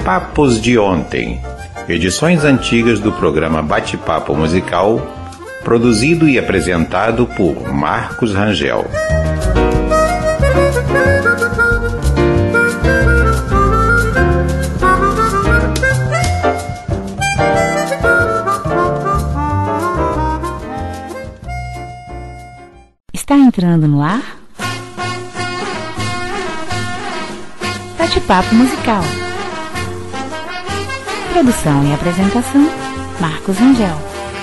Papos de Ontem, edições antigas do programa Bate-Papo Musical, produzido e apresentado por Marcos Rangel. Está entrando no ar Bate-Papo Musical. Produção e apresentação, Marcos Rangel.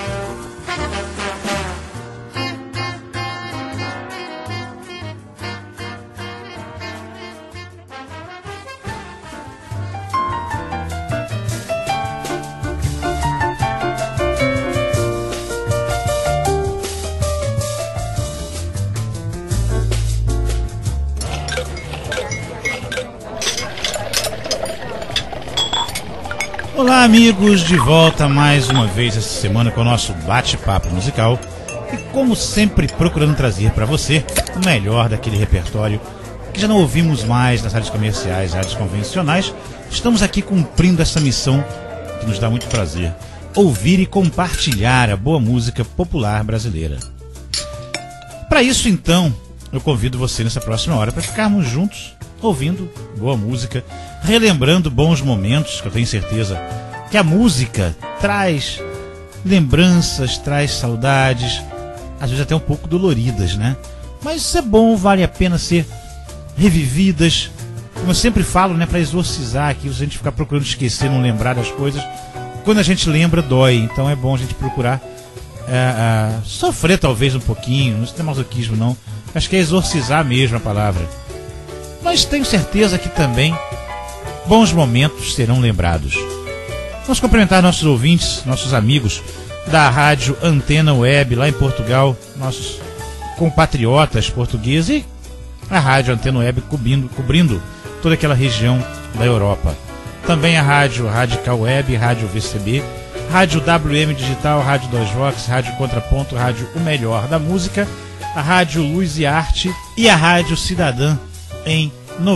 Olá amigos, de volta mais uma vez essa semana com o nosso Bate-Papo Musical e como sempre procurando trazer para você o melhor daquele repertório que já não ouvimos mais nas rádios comerciais, rádios convencionais. Estamos aqui cumprindo essa missão que nos dá muito prazer: ouvir e compartilhar a boa música popular brasileira. Para isso então, eu convido você nessa próxima hora para ficarmos juntos ouvindo boa música, relembrando bons momentos, que eu tenho certeza que a música traz lembranças, traz saudades, às vezes até um pouco doloridas, né? Mas isso é bom, vale a pena ser revividas, como eu sempre falo, né? Para exorcizar aqui, se a gente ficar procurando esquecer, não lembrar das coisas, quando a gente lembra dói, então é bom a gente procurar sofrer talvez um pouquinho, não é masoquismo não, acho que é exorcizar mesmo a palavra. Mas tenho certeza que também bons momentos serão lembrados. Vamos cumprimentar nossos ouvintes, nossos amigos da Rádio Antena Web lá em Portugal, nossos compatriotas portugueses, e a Rádio Antena Web cobrindo toda aquela região da Europa. Também a Rádio Radical Web, Rádio VCB, Rádio WM Digital, Rádio 2Vox, Rádio Contraponto, Rádio O Melhor da Música, a Rádio Luz e Arte e a Rádio Cidadã em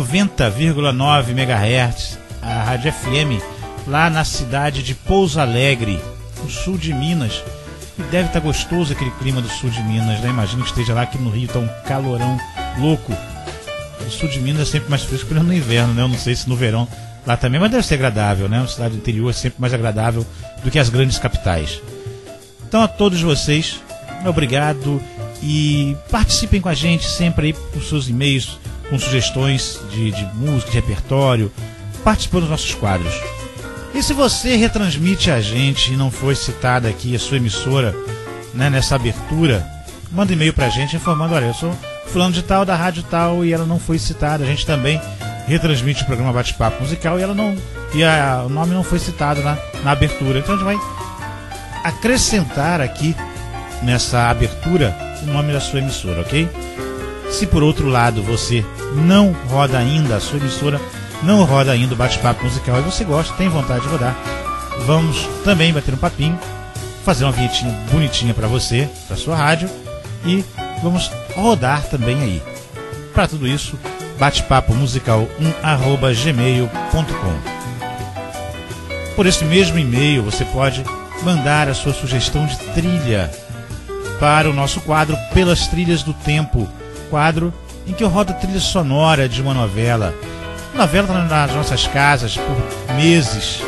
90,9 MHz, a Rádio FM, lá na cidade de Pouso Alegre, no sul de Minas. E deve estar gostoso aquele clima do sul de Minas, né? Imagino que esteja lá, aqui no Rio está um calorão louco. O sul de Minas é sempre mais fresco no inverno, né? Eu não sei se no verão lá também, mas deve ser agradável, né? Uma cidade do interior é sempre mais agradável do que as grandes capitais. Então a todos vocês, obrigado, e participem com a gente sempre aí com seus e-mails, com sugestões de música, de repertório, participando dos nossos quadros. E se você retransmite a gente e não foi citada aqui a sua emissora, né, nessa abertura, manda e-mail pra gente informando: olha, eu sou fulano de tal, da rádio tal, e ela não foi citada. A gente também retransmite o programa Bate-Papo Musical e o nome não foi citado na abertura. Então a gente vai acrescentar aqui nessa abertura o nome da sua emissora, ok? Se por outro lado você não roda ainda, a sua emissora não roda ainda o Bate-Papo Musical e você gosta, tem vontade de rodar, vamos também bater um papinho, fazer uma vinhetinha bonitinha para você, para sua rádio, e vamos rodar também aí. Para tudo isso, batepapomusical1@gmail.com. Por esse mesmo e-mail você pode mandar a sua sugestão de trilha para o nosso quadro Pelas Trilhas do Tempo, quadro em que eu rodo a trilha sonora de uma novela. A novela está nas nossas casas por meses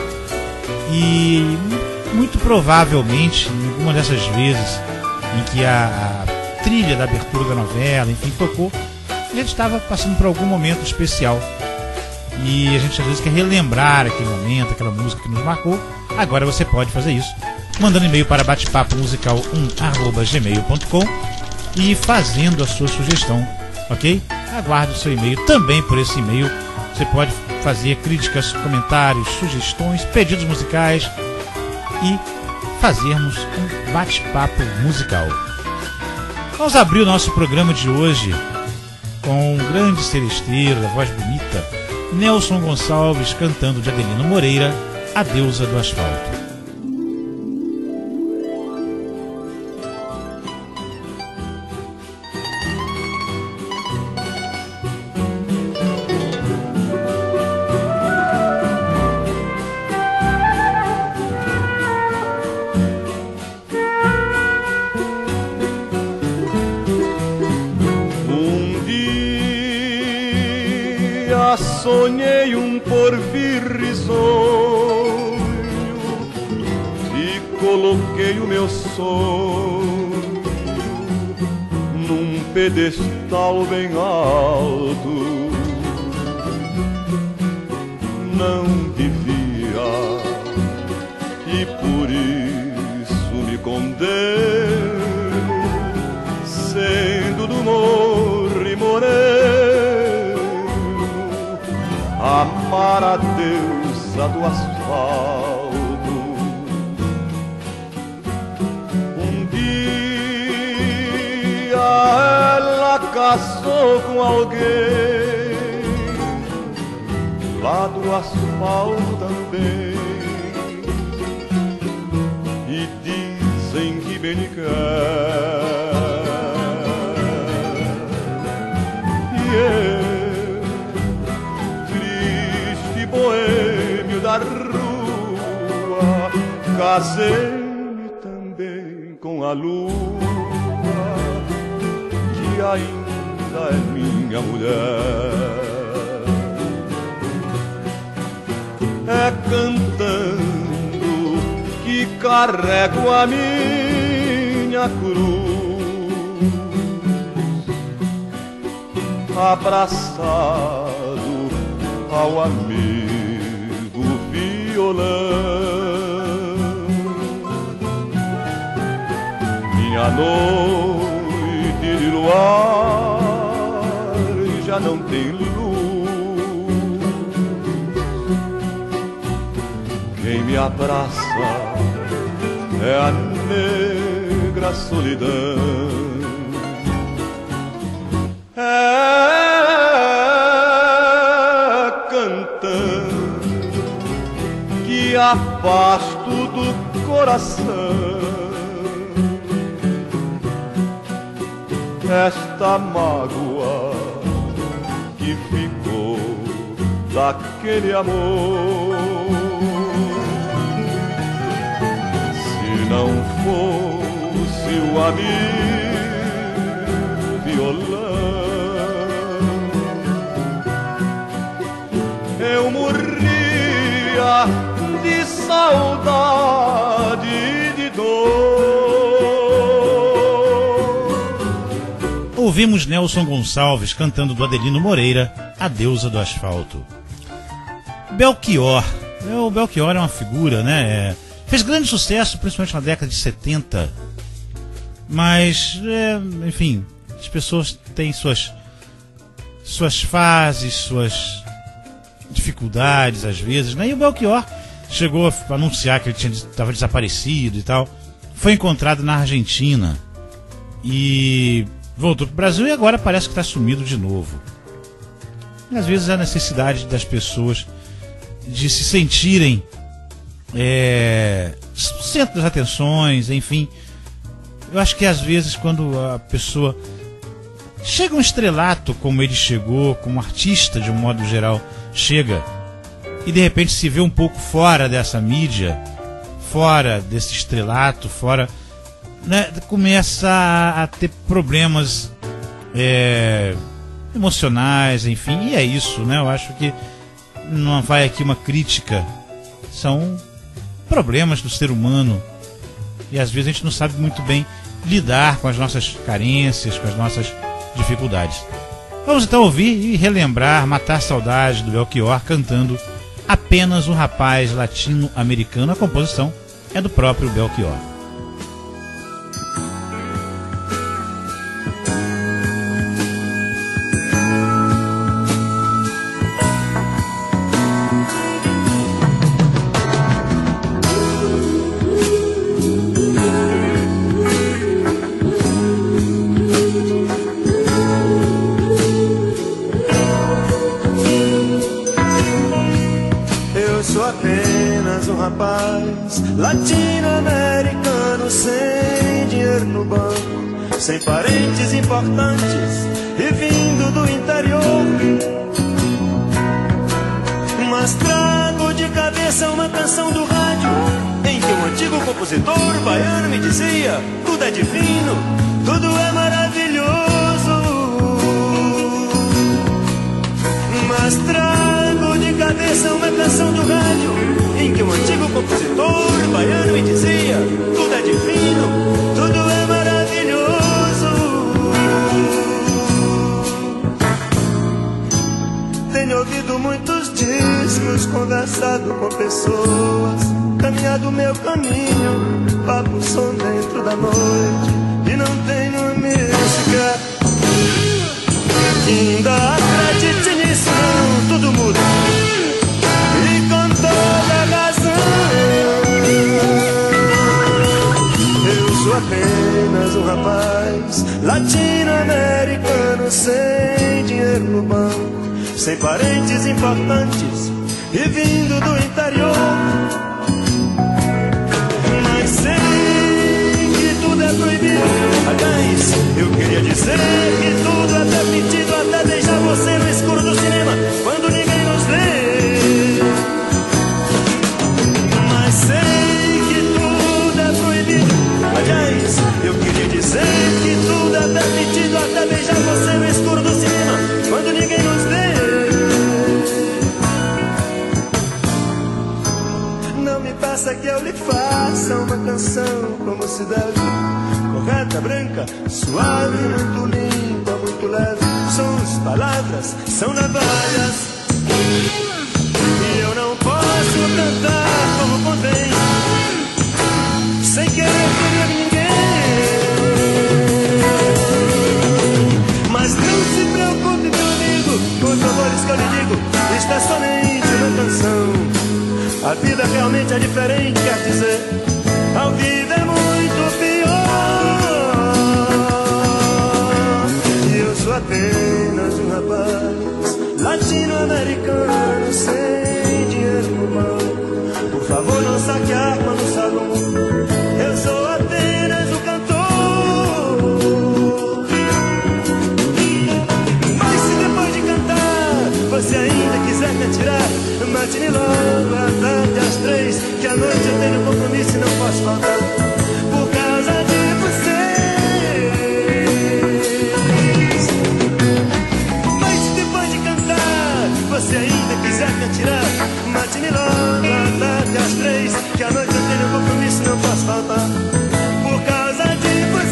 e muito provavelmente, em alguma dessas vezes em que a trilha da abertura da novela, enfim, tocou, a gente estava passando por algum momento especial e a gente às vezes quer relembrar aquele momento, aquela música que nos marcou. Agora você pode fazer isso mandando e-mail para batepapomusical1@gmail.com e fazendo a sua sugestão, ok? Aguardo o seu e-mail. Também por esse e-mail você pode fazer críticas, comentários, sugestões, pedidos musicais e fazermos um bate-papo musical. Vamos abrir o nosso programa de hoje com um grande seresteiro, da voz bonita, Nelson Gonçalves, cantando de Adelino Moreira, A Deusa do Asfalto. Já sonhei um porvir risonho e coloquei o meu sonho num pedestal bem alto. Não devia e por isso me condeno, sendo do morro e moreno, amar a deusa do asfalto. Um dia ela casou com alguém lá do asfalto também, e dizem que bem lhe quer. E eu, triste boêmio da rua, casei-me também com a lua, que ainda é minha mulher. É cantando que carrego a minha cruz, abraçado ao amigo violão. Minha noite de luar já não tem luz. Quem me abraça é a negra solidão. É cantando que afasto do coração esta mágoa que ficou daquele amor. Não fosse o amigo violão, eu morria de saudade e de dor. Ouvimos Nelson Gonçalves cantando do Adelino Moreira, A Deusa do Asfalto. Belchior. O Belchior é uma figura, né? Fez grande sucesso, principalmente na década de 70. Mas, enfim, as pessoas têm suas fases, suas dificuldades às vezes, né? E o Belchior chegou a anunciar que ele estava desaparecido e tal. Foi encontrado na Argentina e voltou para o Brasil e agora parece que está sumido de novo. E às vezes a necessidade das pessoas de se sentirem centro das atenções, enfim. Eu acho que às vezes quando a pessoa chega um estrelato como ele chegou, como artista de um modo geral chega, e de repente se vê um pouco fora dessa mídia, fora desse estrelato, fora, né, começa a ter problemas emocionais, enfim, e é isso, né? Eu acho que não vai aqui uma crítica, são problemas do ser humano e às vezes a gente não sabe muito bem lidar com as nossas carências, com as nossas dificuldades. Vamos então ouvir e relembrar, matar saudade do Belchior cantando Apenas um Rapaz Latino-Americano. A composição é do próprio Belchior. Latino-americano sem dinheiro no banco, sem parentes importantes e vindo do interior. Mas trago de cabeça uma canção do rádio em que um antigo compositor baiano me dizia: tudo é divino, tudo é maravilhoso. Mas ouvido muitos discos, conversado com pessoas, caminhado meu caminho, papo som dentro da noite, e não tenho música que ainda acredite nisso não, tudo muda, e com toda razão. Eu sou apenas um rapaz latino-americano sem dinheiro no banco, sem parentes importantes e vindo do interior. Mas sei que tudo é proibido. Aliás, eu queria dizer que tudo é permitido, até deixar você no escuro do cinema quando ninguém nos vê. Mas sei que tudo é proibido. Aliás, eu queria dizer que tudo é permitido, até beijar você no escuro do cinema quando ninguém nos vê. Não me peça que eu lhe faça uma canção como se deve, correta, branca, suave, muito limpa, muito leve. Sons, palavras, são navalhas, e eu não posso cantar como convém, sem querer ferir ninguém. Mas não se preocupe, meu amigo, com os valores que eu lhe digo, está somente uma canção. A vida realmente é diferente, quer dizer, a vida é muito pior. E eu sou apenas um rapaz latino-americano sem dinheiro no banco. Por favor, não saque a arma no salão. Eu sou apenas um cantor. Mas se depois de cantar você ainda quiser me atirar, mate-me logo à tarde às 3, que à noite eu tenho compromisso e não posso faltar por causa de vocês. Mas se depois de cantar você ainda quiser me atirar, mate-me logo à tarde às 3, que à noite eu tenho compromisso e não posso faltar por causa de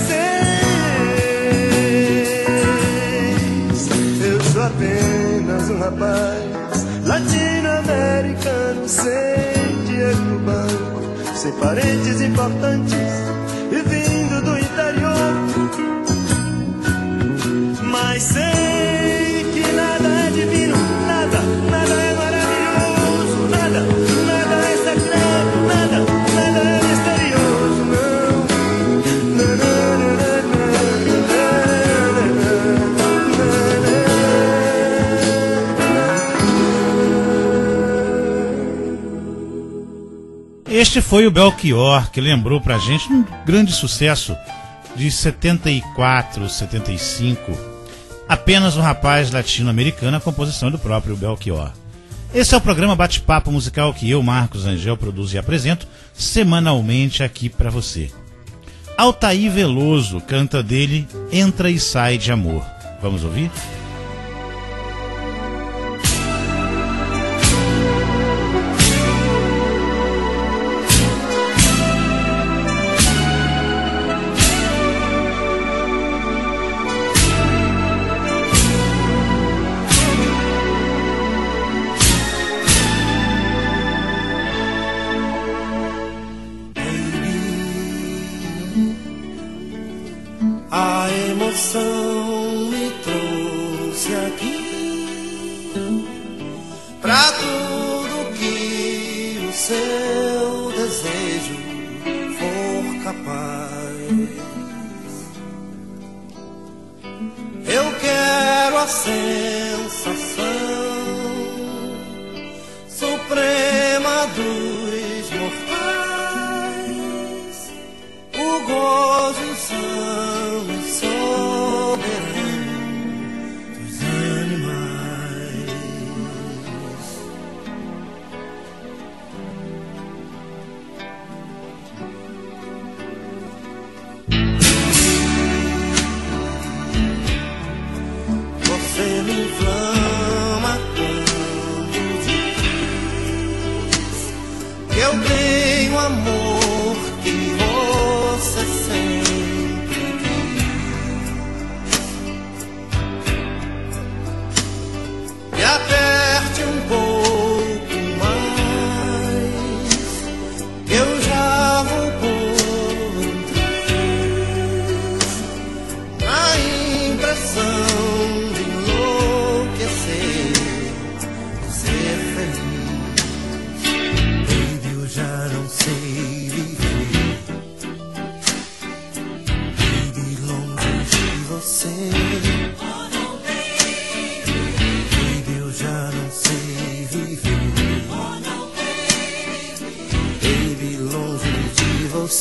vocês. Eu sou apenas um rapaz latino-americano sem dinheiro no banco, sem parentes importantes e vindo do interior. Mas sei que nada é divino, nada, nada é maravilhoso, nada, nada é secreto, nada, nada é misterioso, não. Não, não, não, Este foi o Belchior, que lembrou pra gente um grande sucesso de 74, 75. Apenas um rapaz latino-americano, a composição do próprio Belchior. Esse é o programa Bate-Papo Musical que eu, Marcos Angel, produzo e apresento semanalmente aqui pra você. Altair Veloso canta dele Entra e Sai de Amor. Vamos ouvir? A emoção me trouxe aqui pra tudo que o seu desejo for capaz. Eu quero a sensação suprema dos mortais, o gozo são e soberano dos animais. Você me inflama quando diz que eu tenho amor que você sempre quis. E a terra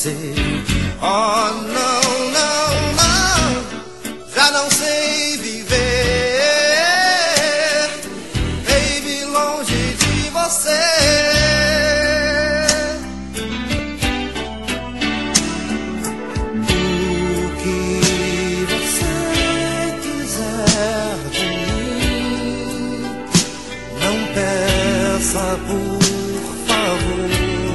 você. Oh, não, não, não, já não sei viver, baby, longe de você. O que você quiser de mim, não peça por favor.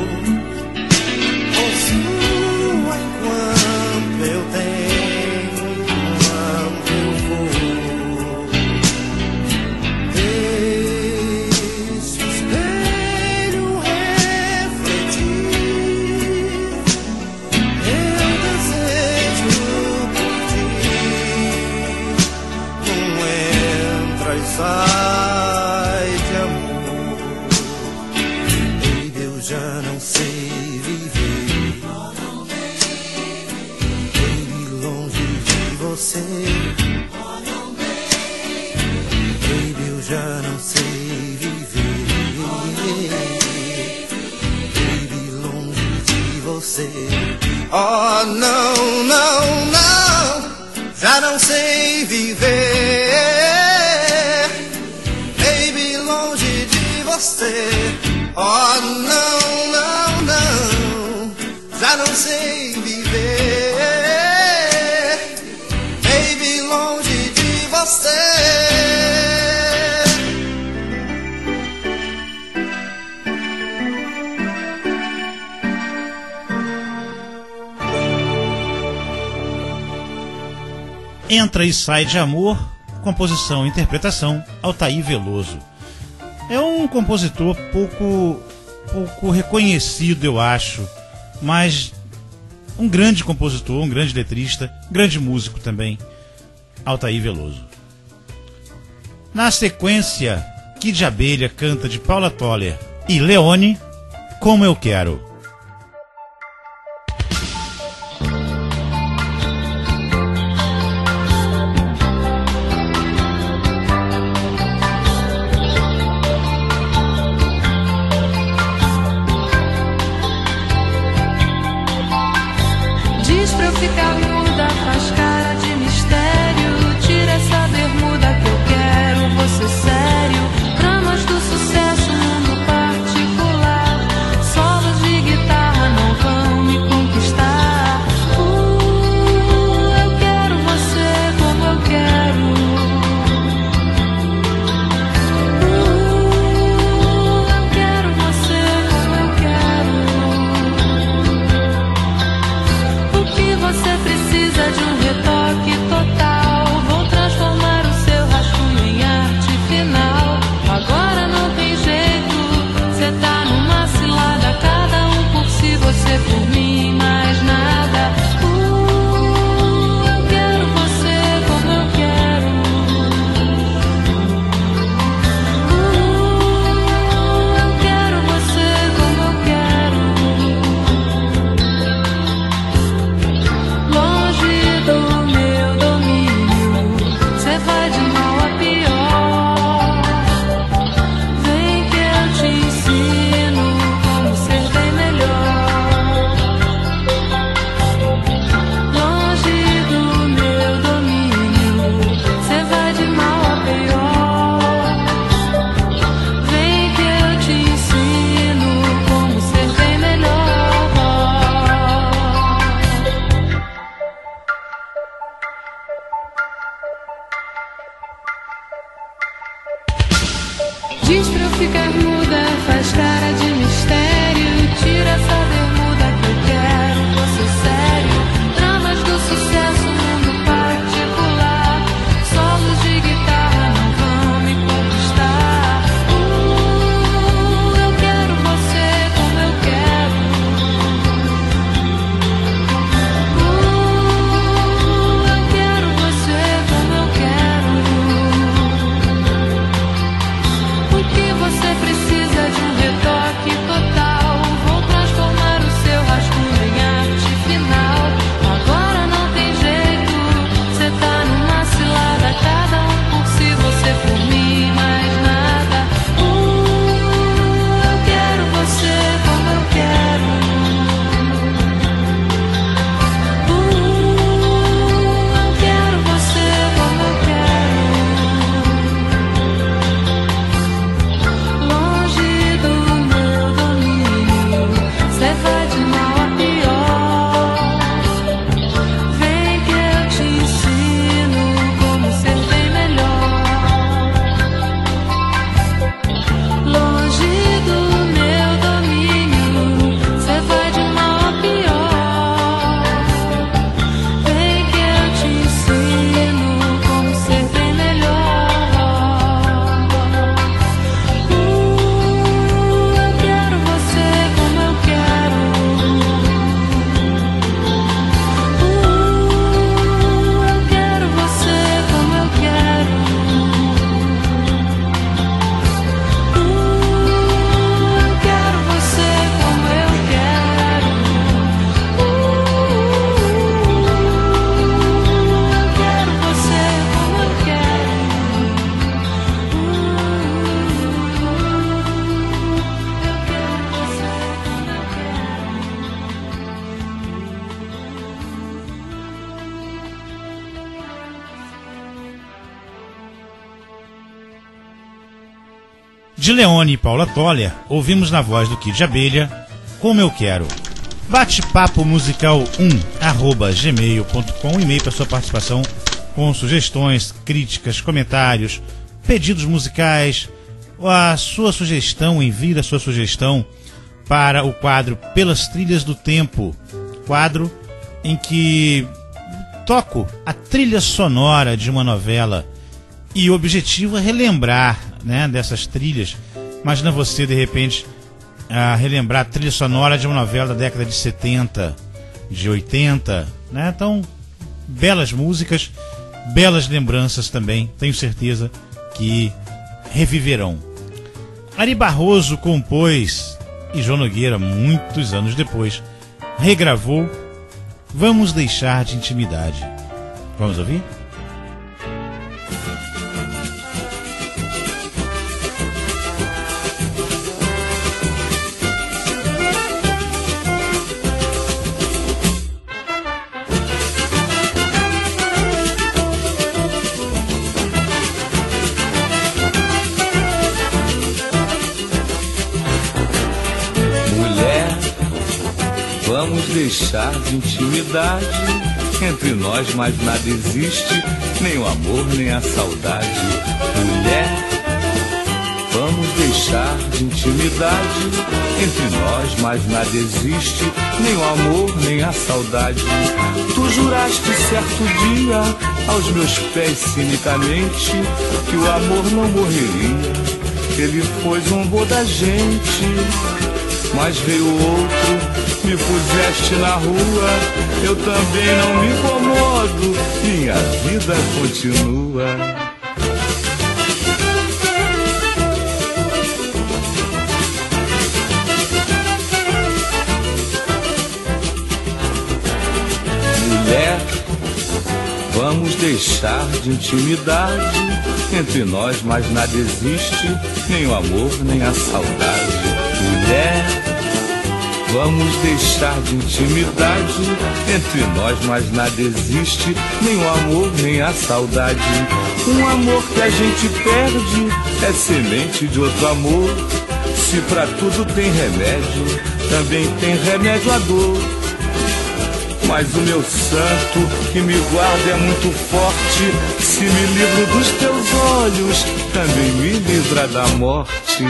Sai de amor, baby, eu já não sei viver, baby, longe de você, baby, eu já não sei viver, baby, longe de você. Oh, não, não, não, já não sei viver, oh, não, não, não, já não sei viver, baby, longe de você. Entra e Sai de Amor, composição e interpretação, Altair Veloso. É um compositor pouco reconhecido, eu acho, mas um grande compositor, um grande letrista, grande músico também, Altair Veloso. Na sequência, Kid Abelha canta de Paula Toller e Leone, Como Eu Quero. Ficar muda, faz cara de mistério. Tira essa bermuda que eu quero você sério. Dramas do sucesso, mundo particular. Solos de guitarra não vão me conquistar. Eu quero você como eu quero. Eu quero você como eu quero. O que você precisa de um retoque total. Vou transformar o seu rascunho em arte final. Agora não tem jeito, cê tá numa cilada. Cada um por si, você por mim, mais nada. Eu quero você como eu quero. Eu quero você como eu quero. Longe do meu domínio, cê vai de mal a pior. Vem que eu te ensino como ser bem melhor. Longe do meu domínio, cê vai de mal a pior. Vem que eu te ensino como ser bem melhor. Diz pra eu ficar muda, faz cara de mistério. Tira essa bermuda que eu quero você sério. Dramas do sucesso, mundo particular. Solos de guitarra não vão me conquistar. Eu quero você como eu quero. Eu quero você como eu quero. O que você precisa De Leone e Paula Toller, ouvimos na voz do Kid de Abelha, Como Eu Quero. Bate-papo musical 1@gmail.com, e-mail para sua participação com sugestões, críticas, comentários, pedidos musicais, a sua sugestão, envie a sua sugestão para o quadro Pelas Trilhas do Tempo, quadro em que toco a trilha sonora de uma novela, e o objetivo é relembrar, né, dessas trilhas. Imagina você, de repente, relembrar a trilha sonora de uma novela da década de 70, de 80, né? Então, belas músicas, belas lembranças também, tenho certeza que reviverão. Ari Barroso compôs, e João Nogueira, muitos anos depois, regravou Vamos Deixar de Intimidade. Vamos ouvir? Vamos deixar de intimidade entre nós, mas nada existe, nem o amor, nem a saudade. Mulher, vamos deixar de intimidade entre nós, mas nada existe, nem o amor, nem a saudade. Tu juraste certo dia aos meus pés cinicamente que o amor não morreria, ele foi, zombou da gente, mas veio outro, me puseste na rua, eu também não me incomodo, minha vida continua. Mulher, vamos deixar de intimidade entre nós, mas nada existe, nem o amor, nem a saudade. Mulher, vamos deixar de intimidade entre nós, mas nada existe, nem o amor, nem a saudade. Um amor que a gente perde é semente de outro amor. Se pra tudo tem remédio, também tem remédio à dor. Mas o meu santo que me guarda é muito forte. Se me livro dos teus olhos, também me livra da morte.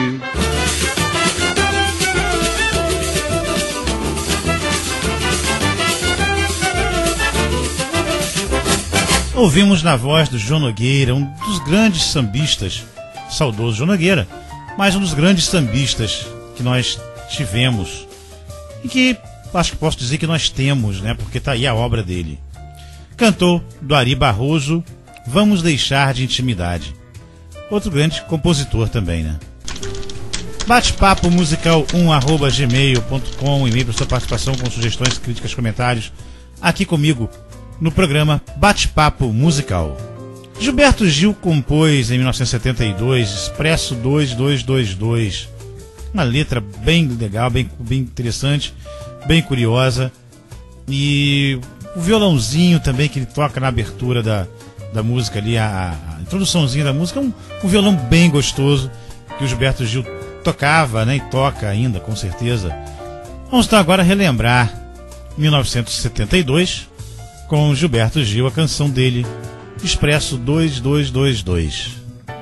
Ouvimos na voz do João Nogueira, um dos grandes sambistas, saudoso João Nogueira, mas um dos grandes sambistas que nós tivemos e que acho que posso dizer que nós temos, né? Porque tá aí a obra dele. Cantou do Ari Barroso, Vamos Deixar de Intimidade. Outro grande compositor também, né? Bate-papo musical 1@gmail.com, e-mail para sua participação com sugestões, críticas, comentários, aqui comigo no programa Bate-papo Musical. Gilberto Gil compôs em 1972 Expresso 2222, uma letra bem legal, bem interessante, bem curiosa, e o violãozinho também que ele toca na abertura da música ali, a introduçãozinha da música, um violão bem gostoso que o Gilberto Gil tocava, né, e toca ainda, com certeza. Vamos então agora relembrar 1972 com Gilberto Gil, a canção dele, Expresso 2222.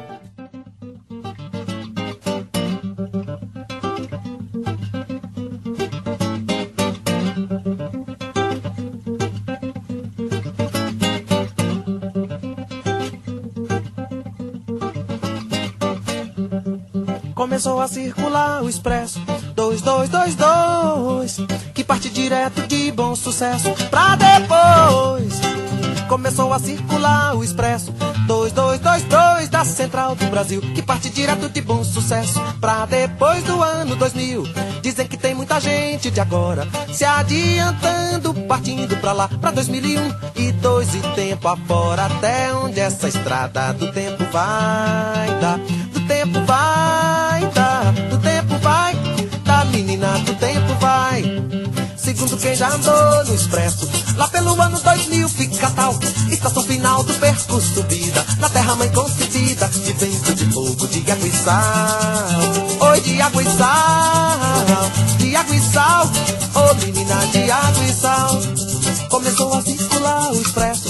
Começou a circular o Expresso 2222, que parte direto de Bom Sucesso pra depois. Começou a circular o Expresso 2222 da Central do Brasil, que parte direto de Bom Sucesso pra depois do ano 2000. Dizem que tem muita gente de agora se adiantando, partindo pra lá, pra 2001 e 2 e tempo afora. Até onde essa estrada do tempo vai dar, do tempo vai dar, do tempo vai dar, menina, do tempo vai. Segundo quem já andou no Expresso, lá pelo ano 2000 fica tal, estação final do percurso, vida na terra mãe concedida, de vento, de fogo, de água e sal. sal, de água e sal, ô menina de água e sal. Começou a circular o expresso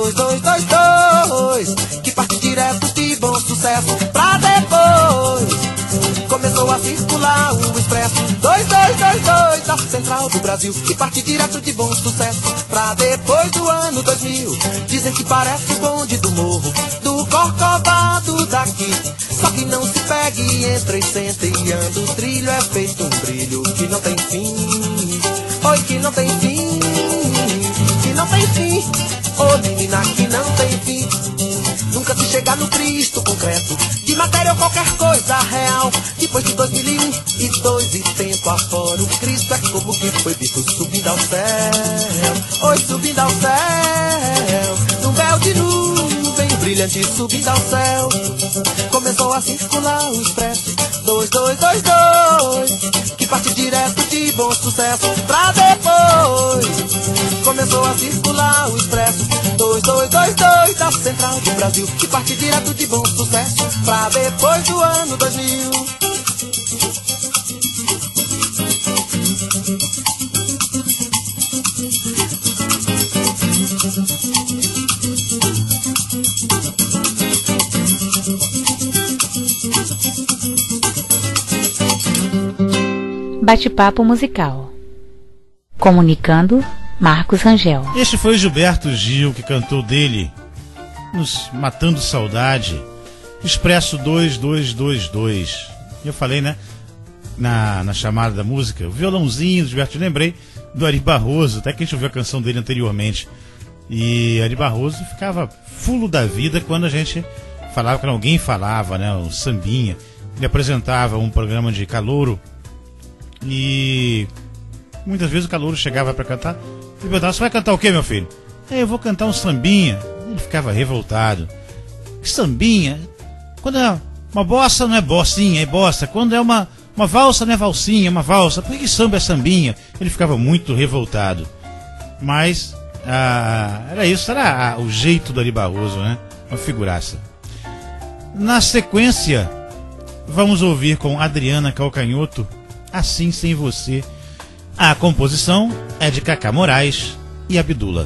2222, que parte direto de Bom Sucesso pra depois. Começou a circular o expresso 2222 da Central do Brasil, que parte direto de Bom Sucesso pra depois do ano 2000. Dizem que parece o bonde do morro do Corcovado daqui, só que não se pegue, entra e senta e anda. O trilho é feito um brilho que não tem fim. Oi, que não tem fim, que não tem fim. Ô menina, que não tem fim. Nunca se chega no Cristo concreto, de matéria ou qualquer coisa real. Depois de 2001 e 2 e tempo afora, o Cristo é como que foi visto subindo ao céu. Oi, subindo ao céu, num véu de nuvem brilhante subindo ao céu. Começou a circular o expresso 2222, que parte direto de Bom Sucesso pra depois. Começou a circular o expresso 2222 da Central do Brasil, que parte direto de Bom Sucesso pra depois do ano 2000. Bate-papo musical. Comunicando, Marcos Rangel. Este foi o Gilberto Gil que cantou dele, nos Matando Saudade, Expresso 2222. Eu falei, né, na chamada da música, o violãozinho do Gilberto, lembrei do Ari Barroso, até que a gente ouviu a canção dele anteriormente. E Ari Barroso ficava fulo da vida quando a gente falava, quando alguém falava, né, o sambinha. Ele apresentava um programa de calouro e muitas vezes o calouro chegava para cantar e perguntava: você vai cantar o quê, meu filho? Eu vou cantar um sambinha. Ele ficava revoltado. Que sambinha? Quando é uma bossa não é bossinha, é bossa. Quando é uma valsa não é valsinha, é uma valsa. Por que samba é sambinha? Ele ficava muito revoltado. Mas era isso, era o jeito do Ari Barroso, né? Uma figuraça. Na sequência, vamos ouvir com Adriana Calcanhoto, Assim Sem Você. A composição é de Cacá Moraes e Abdula.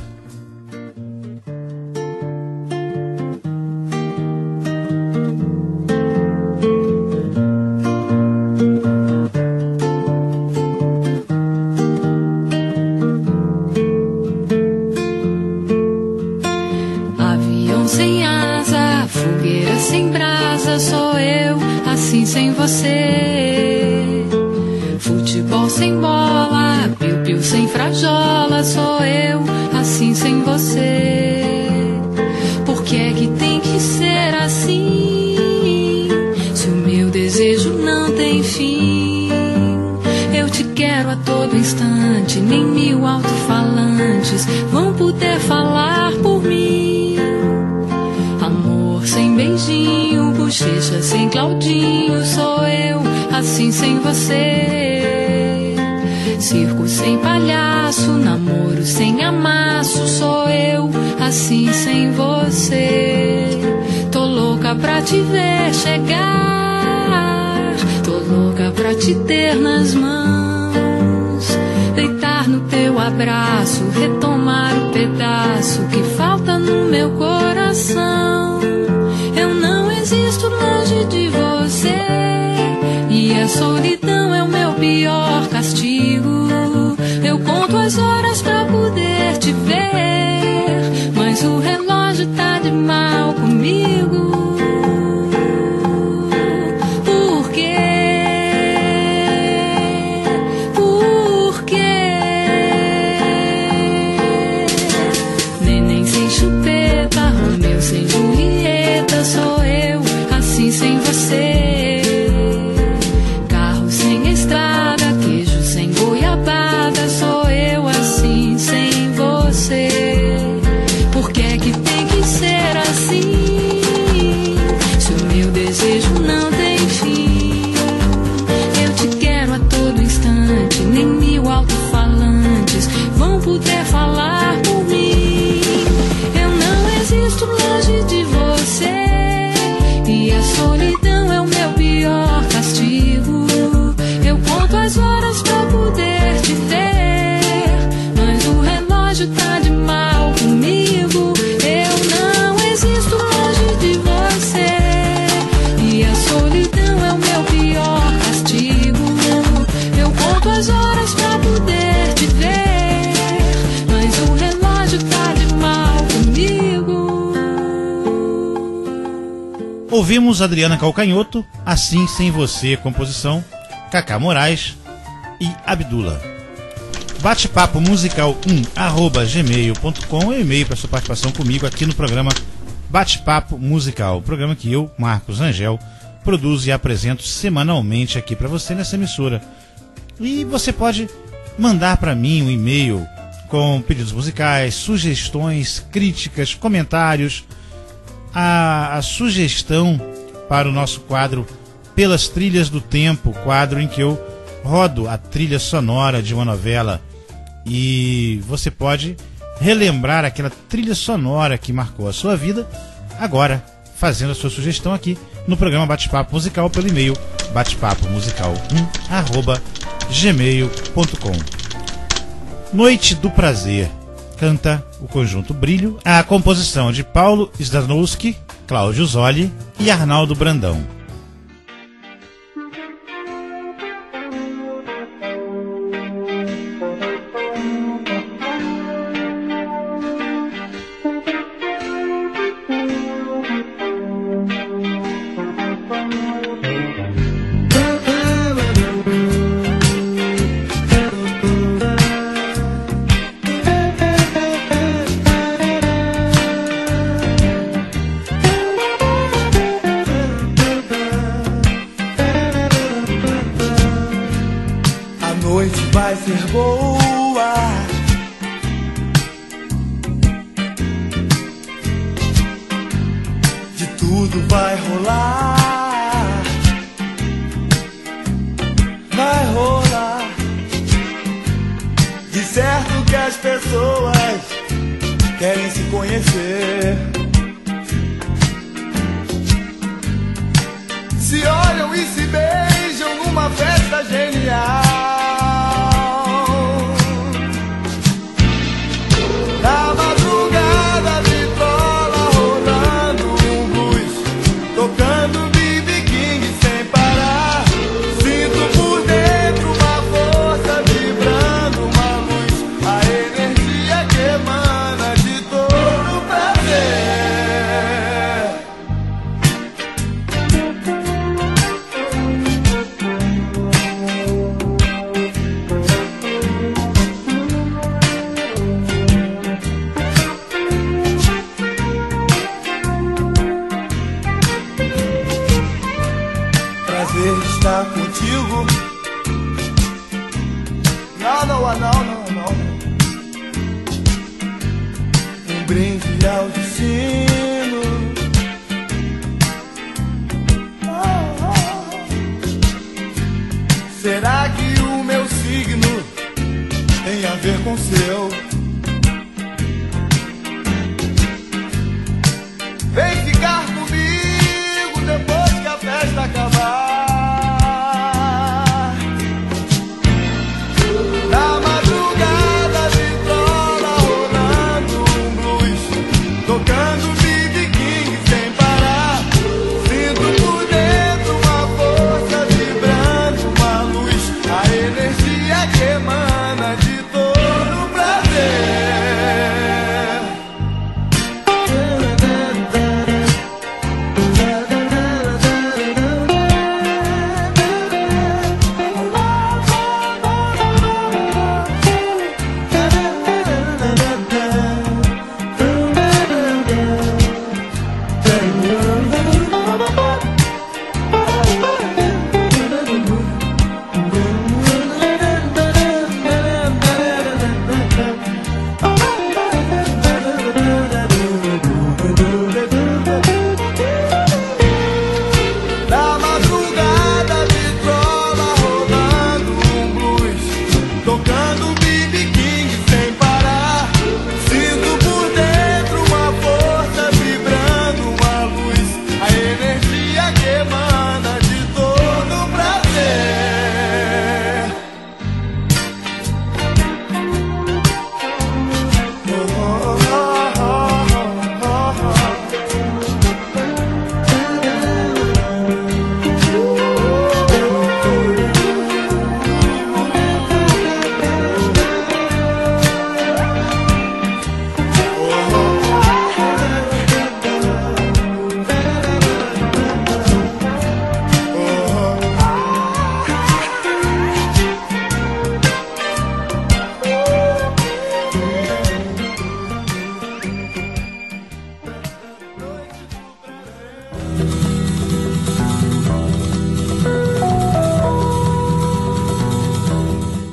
Avião sem asa, fogueira sem brasa, sou eu, assim sem você. Futebol sem bola, piu-piu sem frajola, sou eu, assim sem você. Por que é que tem que ser assim? Se o meu desejo não tem fim. Eu te quero a todo instante, nem 1000 alto-falantes vão poder falar por mim. Amor sem beijinho, bochecha sem Claudinho, sou eu, assim sem você. Circo sem palhaço, namoro sem amasso, sou eu, assim sem você. Tô louca pra te ver chegar, tô louca pra te ter nas mãos, deitar no teu abraço, retomar o pedaço que falta no meu coração. Eu não existo longe de você, e a solidão é o meu pior castigo. Eu conto as horas pra poder te ver, mas o relógio tá de mal comigo. Por quê? Por quê? Neném sem chupeta, Romeu sem Julieta, sou eu, assim sem você. Sou eu, assim sem você. Por que é que tem que ser assim? Se o meu desejo não tem fim. Eu te quero a todo instante, nem 1000 alto-falantes vão poder falar por mim. Eu não existo longe de você, e a solidão é o meu pior castigo. Ouvimos Adriana Calcanhoto, Assim Sem Você, composição Cacá Moraes e Abdula. Bate-papo musical 1@gmail.com é o e-mail para sua participação comigo aqui no programa Bate-papo Musical, programa que eu, Marcos Rangel, produzo e apresento semanalmente aqui para você nessa emissora. E você pode mandar para mim um e-mail com pedidos musicais, sugestões, críticas, comentários. A sugestão para o nosso quadro Pelas Trilhas do Tempo, quadro em que eu rodo a trilha sonora de uma novela e você pode relembrar aquela trilha sonora que marcou a sua vida, agora fazendo a sua sugestão aqui no programa Bate-Papo Musical pelo e-mail batepapomusical1@gmail.com. Noite do Prazer, canta o conjunto Brilho, a composição de Paulo Zdanowski, Cláudio Zoli e Arnaldo Brandão. Tocando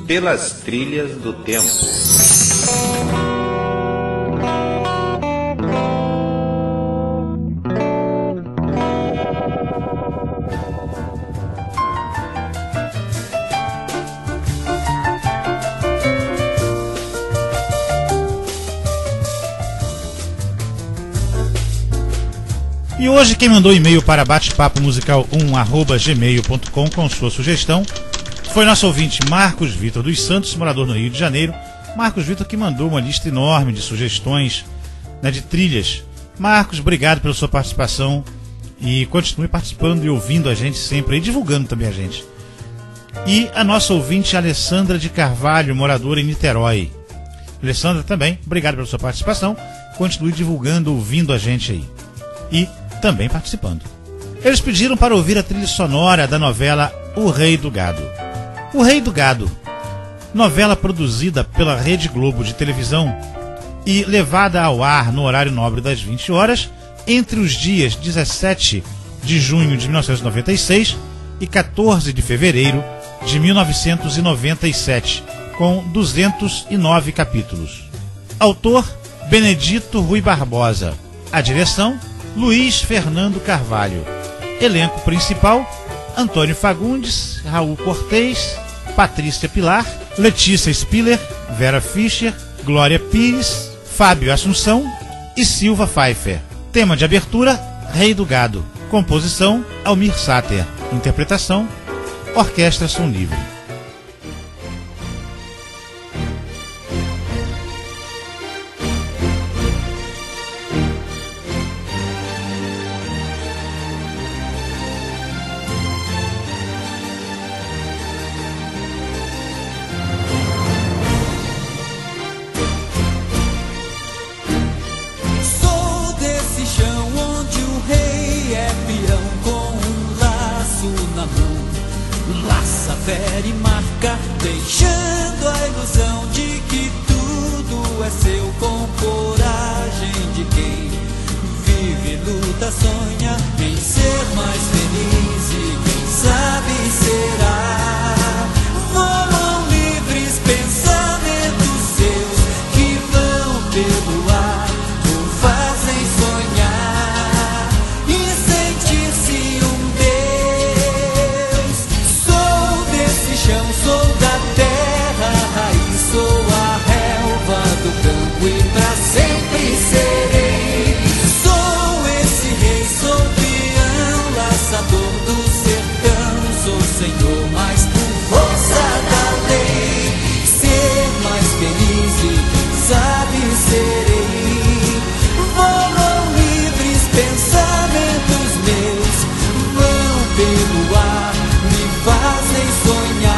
pelas trilhas do tempo. E hoje quem mandou e-mail para batepapomusical1@gmail.com com sua sugestão foi nosso ouvinte Marcos Vitor dos Santos, morador no Rio de Janeiro. Marcos Vitor, que mandou uma lista enorme de sugestões, né, de trilhas. Marcos, obrigado pela sua participação e continue participando e ouvindo a gente sempre e divulgando também a gente. E a nossa ouvinte Alessandra de Carvalho, moradora em Niterói. Alessandra também, obrigado pela sua participação. Continue divulgando, ouvindo a gente aí. E também participando. Eles pediram para ouvir a trilha sonora da novela O Rei do Gado. O Rei do Gado, novela produzida pela Rede Globo de televisão e levada ao ar no horário nobre das 20 horas entre os dias 17 de junho de 1996 e 14 de fevereiro de 1997, com 209 capítulos. Autor Benedito Rui Barbosa. A direção Luiz Fernando Carvalho. Elenco principal: Antônio Fagundes, Raul Cortez, Patrícia Pilar, Letícia Spiller, Vera Fischer, Glória Pires, Fábio Assunção e Silva Pfeiffer. Tema de abertura: Rei do Gado. Composição: Almir Sater. Interpretação: Orquestra Som Livre. Fere e marca, deixando a ilusão de que tudo é seu, com coragem de quem vive, luta, sonha em ser mais feliz e quem sabe será. Voam livres pensamentos seus que vão pelo ar, o fazem sonhar e sentir-se um Deus. Chão, sou da terra, raiz, sou a relva do campo e pra sempre serei. Sou esse rei, sou peão, laçador do sertão, sou senhor, mas por força da lei, ser mais feliz e quem sabe serei. Voam livres pensamentos meus, vão pelo ar, me fazem sonhar.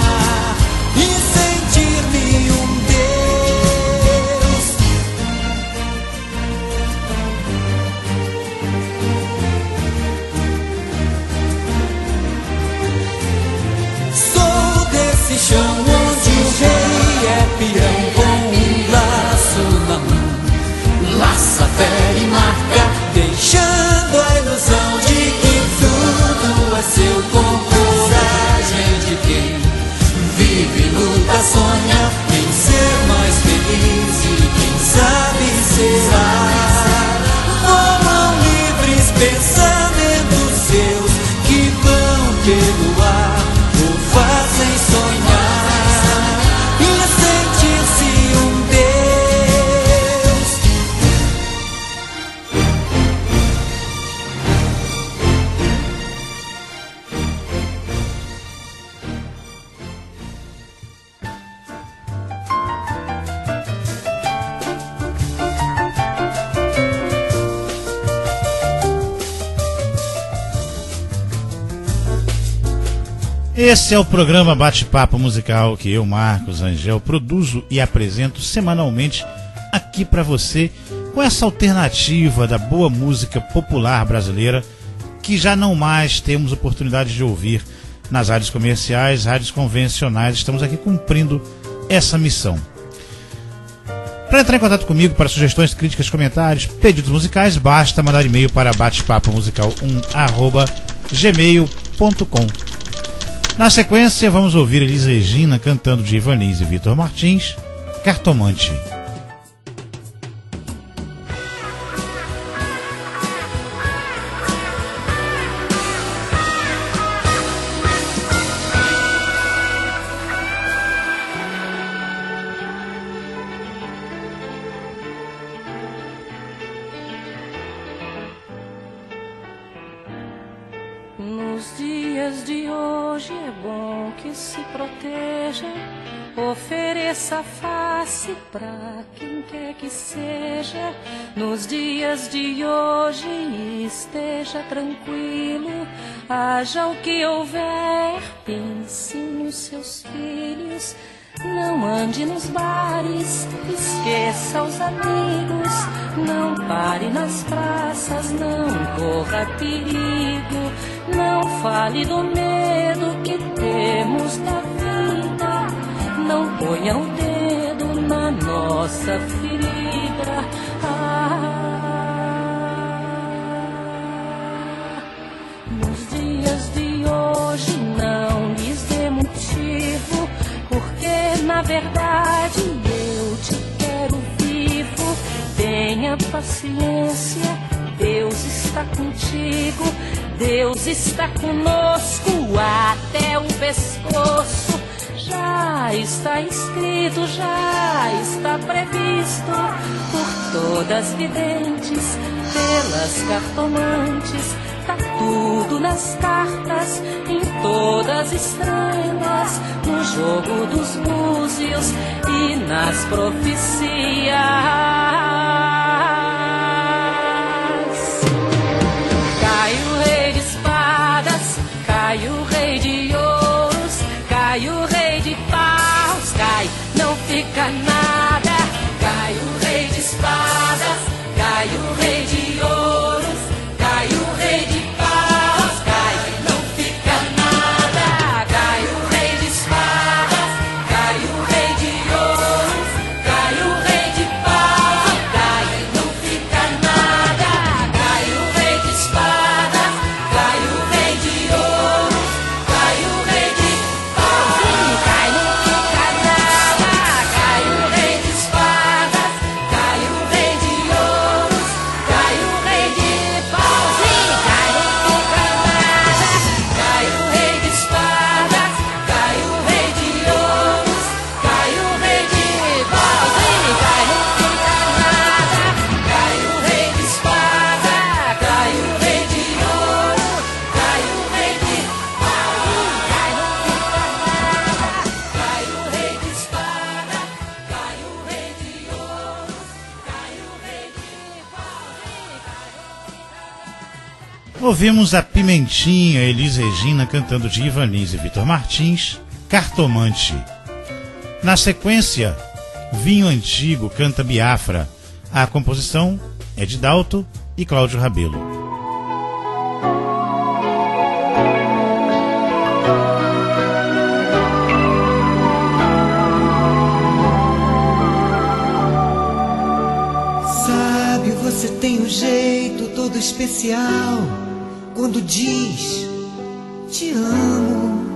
Chão onde o rei é peão, com um laço na mão, laça, fere e marca, deixando a ilusão de que tudo é seu, com coragem de quem vive, luta, sonha em ser mais feliz e quem sabe será. Voam livres pensamentos seus que vão pelo ar, o fazem sonhar. Esse é o programa Bate-Papo Musical que eu, Marcos Angel, produzo e apresento semanalmente aqui para você, com essa alternativa da boa música popular brasileira que já não mais temos oportunidade de ouvir nas rádios comerciais, rádios convencionais. Estamos aqui cumprindo essa missão. Para entrar em contato comigo para sugestões, críticas, comentários, pedidos musicais, basta mandar e-mail para batepapomusical1@gmail.com. Na sequência, vamos ouvir Elis Regina cantando de Ivan Lins e Vitor Martins, Cartomante. Nos dias de hoje é bom que se proteja, ofereça face pra quem quer que seja. Nos dias de hoje esteja tranquilo, haja o que houver, pense nos seus filhos. Não ande nos bares, esqueça os amigos, não pare nas praças, não corra perigo, não fale do medo que temos da vida, não ponha o dedo na nossa ferida. Nos dias de hoje não lhes dê motivo, porque na verdade eu te quero vivo. Tenha paciência, Deus está contigo, Deus está conosco até o pescoço. Já está escrito, já está previsto por todas videntes, pelas cartomantes. Tá tudo nas cartas, em todas estrelas, no jogo dos búzios e nas profecias. Cai o rei de espadas, cai o rei de ouros, cai o rei de paus, cai, não fica nada. Cai o rei de espadas, cai o rei de ouros, cai o rei de paus, cai, não fica nada. Cai o rei de espadas, cai o rei de ouros, cai o rei de paus, cai, não fica nada. Cai o rei de espadas, cai o rei de ouros, cai o rei de paus, cai, não fica nada. Cai o rei de espadas, cai o rei de ouros, cai o rei de paus, cai, não fica nada. Cai o rei de espadas, cai o rei de ouros, cai o rei de paus, cai, não fica nada. Cai o rei de espadas, cai o rei de ouro, cai o rei de paus, cai, não fica nada. Cai o rei de espadas, cai o rei de ouro, cai o rei de paus. Ouvimos a Pimentinha, Elis Regina cantando de Ivan Lins e Vitor Martins, Cartomante. Na sequência, Vinho Antigo canta Biafra. A composição é de Dalto e Cláudio Rabelo. Sabe, você tem um jeito todo especial quando diz te amo.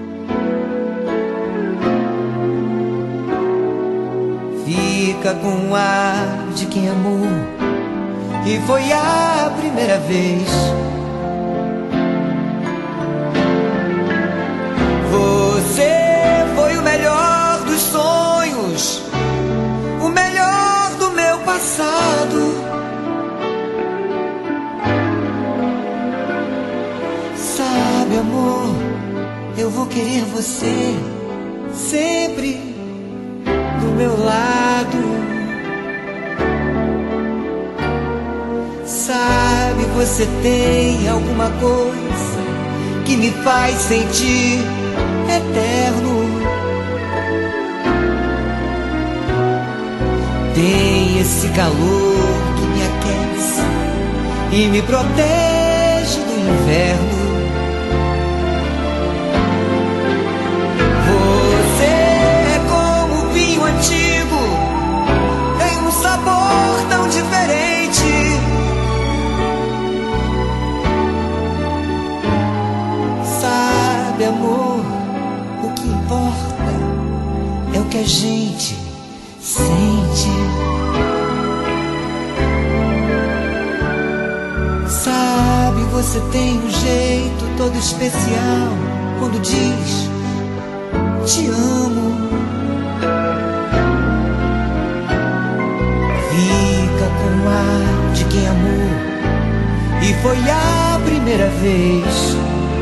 Fica com um ar de quem amou e foi a primeira vez. Você foi o melhor dos sonhos, o melhor do meu passado. Sabe, amor, eu vou querer você sempre do meu lado. Sabe, você tem alguma coisa que me faz sentir eterno. Tem esse calor que me aquece e me protege do inverno. Você é como vinho antigo, tem um sabor tão diferente. Sabe, amor, a gente sente. Sabe, você tem um jeito todo especial quando diz te amo. Fica com o ar de quem amou e foi a primeira vez.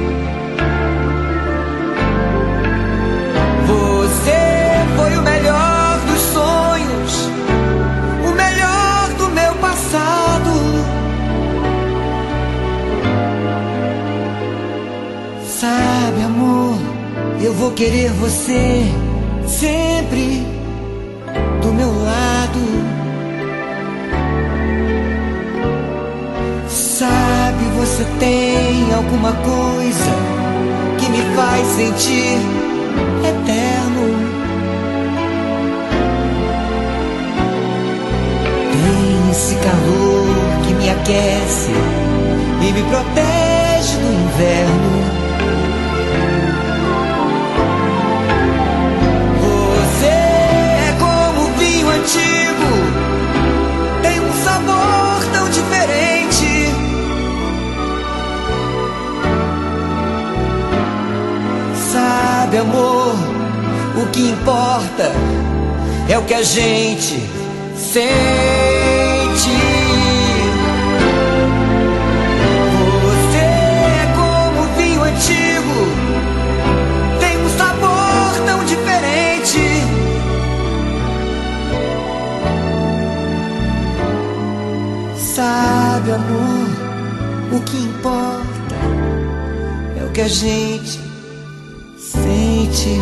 Você foi o melhor dos sonhos, o melhor do meu passado. Sabe, amor, eu vou querer você sempre do meu lado. Sabe, você tem alguma coisa que me faz sentir eterno. Tem esse calor que me aquece e me protege do inverno. Você é como vinho antigo, tem um sabor tão diferente. Sabe, amor, o que importa é o que a gente sente. Você é como vinho antigo, tem um sabor tão diferente. Sabe, amor, o que importa é o que a gente sente.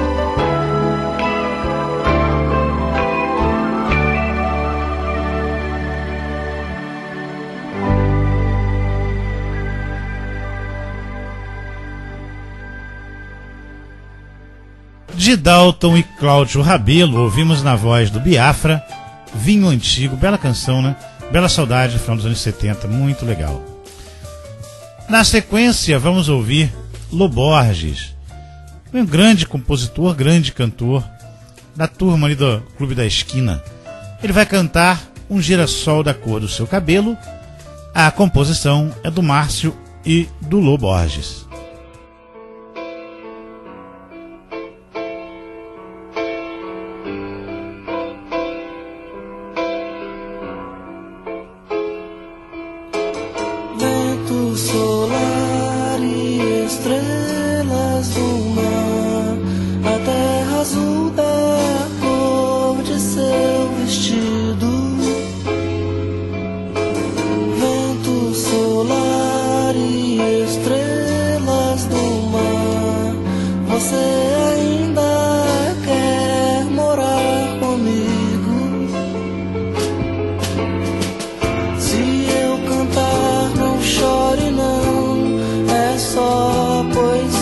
De Dalton e Cláudio Rabelo, ouvimos na voz do Biafra, Vinho Antigo, bela canção, né? Bela saudade, final dos anos 70, muito legal. Na sequência, vamos ouvir Lô Borges, um grande compositor, grande cantor, da turma ali do Clube da Esquina. Ele vai cantar Um Girassol da Cor do Seu Cabelo. A composição é do Márcio e do Lô Borges. Vento solar e estrelas do mar, a terra azul da cor de seu vestido. Vento solar e estrelas do mar, você ainda quer morar comigo? Se eu cantar, não chore não, é só poesia.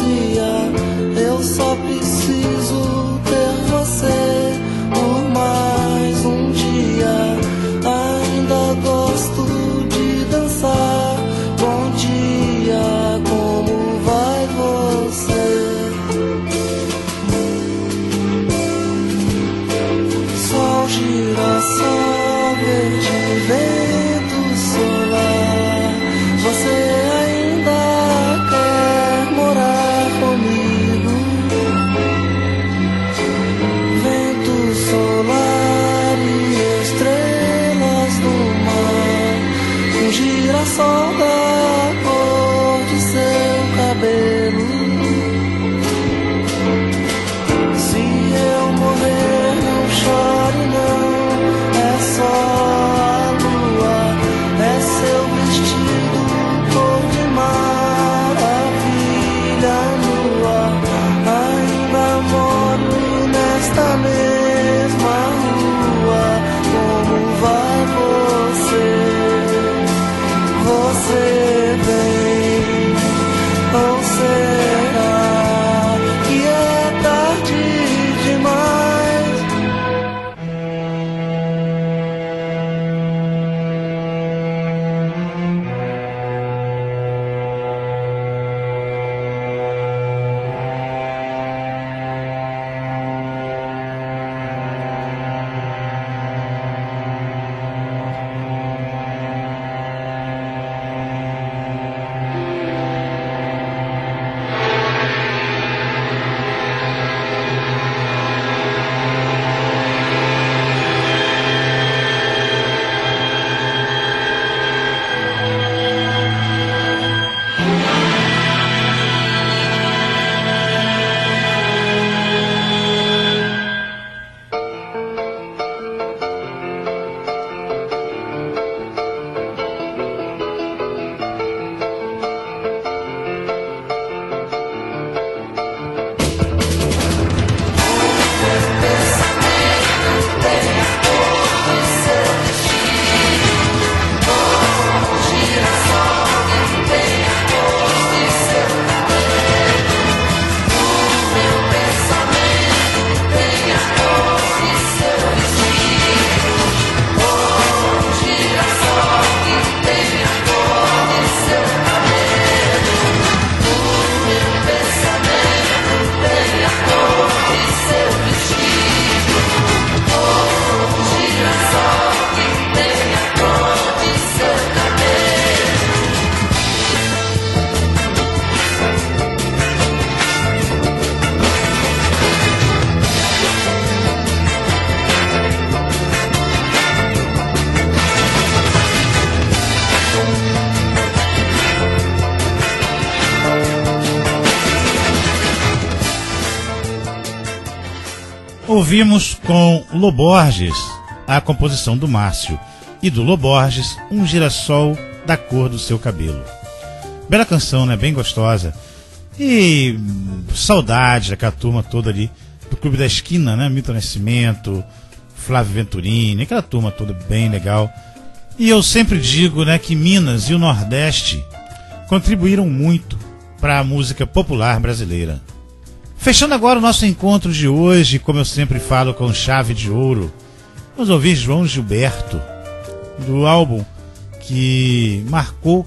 Ouvimos com Loborges a composição do Márcio e do Loborges, Um Girassol da Cor do Seu Cabelo. Bela canção, né? Bem gostosa. E saudade daquela turma toda ali do Clube da Esquina, né? Milton Nascimento, Flávio Venturini, aquela turma toda bem legal. E eu sempre digo, né, que Minas e o Nordeste contribuíram muito para a música popular brasileira. Fechando agora o nosso encontro de hoje, como eu sempre falo, com chave de ouro, vamos ouvir João Gilberto, do álbum que marcou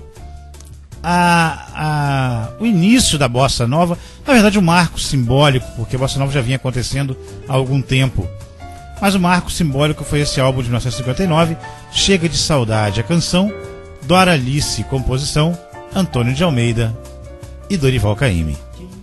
o início da Bossa Nova, na verdade um marco simbólico, porque a Bossa Nova já vinha acontecendo há algum tempo. Mas o marco simbólico foi esse álbum de 1959, Chega de Saudade, a canção, Doralice, composição, Antônio de Almeida e Dorival Caymmi.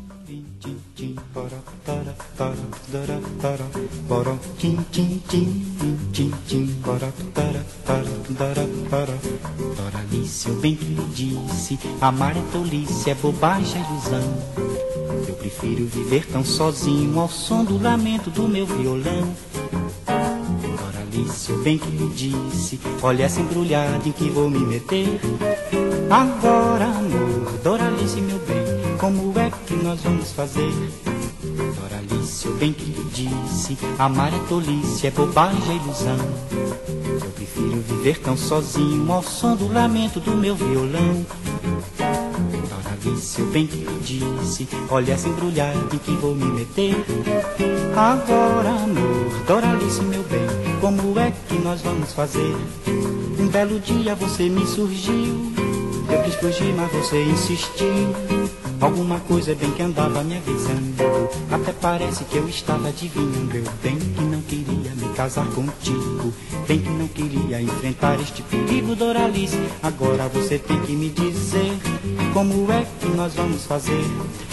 Doralice, eu bem que lhe disse, amar é tolice, é bobagem, é ilusão. Eu prefiro viver tão sozinho ao som do lamento do meu violão. Doralice, eu bem que lhe disse, olha essa embrulhada em que vou me meter. Agora, amor, Doralice, meu bem, como é que nós vamos fazer? Doralice, eu bem que lhe disse, amar é tolice, é bobagem, é ilusão. Eu prefiro viver tão sozinho ao som do lamento do meu violão. Doralice, eu bem que lhe disse, olha essa embrulhada em que vou me meter. Agora, amor, Doralice, meu bem, como é que nós vamos fazer? Um belo dia você me surgiu, eu quis fugir, mas você insistiu. Alguma coisa bem que andava me avisando, até parece que eu estava adivinhando. Eu bem que não queria me casar contigo, bem que não queria enfrentar este perigo, Doralice. Agora você tem que me dizer, como é que nós vamos fazer?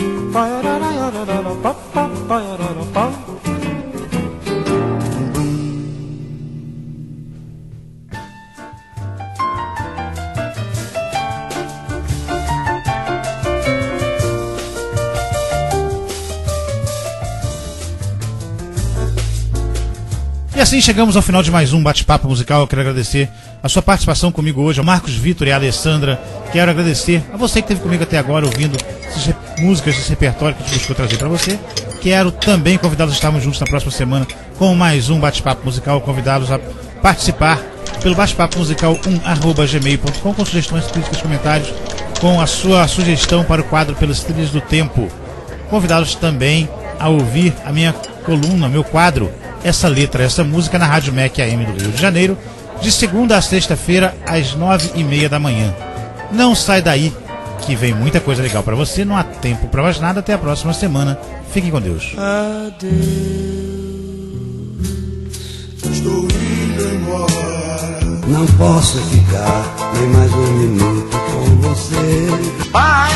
E assim chegamos ao final de mais um bate-papo musical. Eu quero agradecer a sua participação comigo hoje, ao Marcos Vitor e a Alessandra. Quero agradecer a você que esteve comigo até agora, ouvindo essas músicas, esse repertório que a gente buscou trazer para você. Quero também convidá-los a estarmos juntos na próxima semana com mais um bate-papo musical. Convidá-los a participar pelo batepapomusical1@gmail.com com sugestões, críticas, comentários, com a sua sugestão para o quadro Pelas Trilhas do Tempo. Convidá-los também a ouvir a minha coluna, meu quadro, Essa Letra, Essa Música, na Rádio MEC AM do Rio de Janeiro, de segunda a sexta-feira, às 9h30 da manhã. Não sai daí, que vem muita coisa legal para você. Não há tempo para mais nada. Até a próxima semana. Fiquem com Deus. Adeus, estou indo embora. Não posso ficar nem mais um minuto com você. Vai,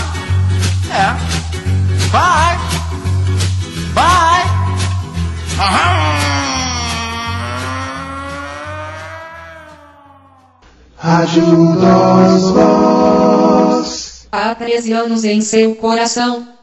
vai, vai. Rádio Voz. Há 13 anos em seu coração.